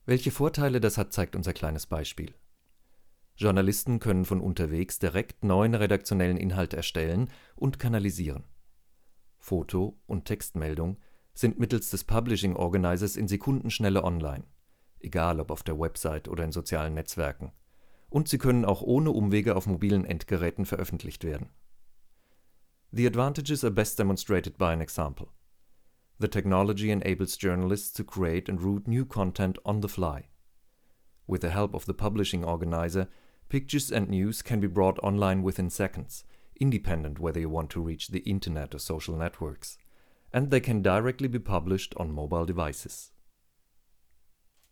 Welche Vorteile das hat, zeigt unser kleines Beispiel. Journalisten können von unterwegs direkt neuen redaktionellen Inhalt erstellen und kanalisieren. Foto- und Textmeldung sind mittels des Publishing Organizers in Sekundenschnelle online, egal ob auf der Website oder in sozialen Netzwerken. Und sie können auch ohne Umwege auf mobilen Endgeräten veröffentlicht werden. The advantages are best demonstrated by an example. The technology enables journalists to create and route new content on the fly. With the help of the publishing organizer, pictures and news can be brought online within seconds, independent whether you want to reach the internet or social networks, and they can directly be published on mobile devices.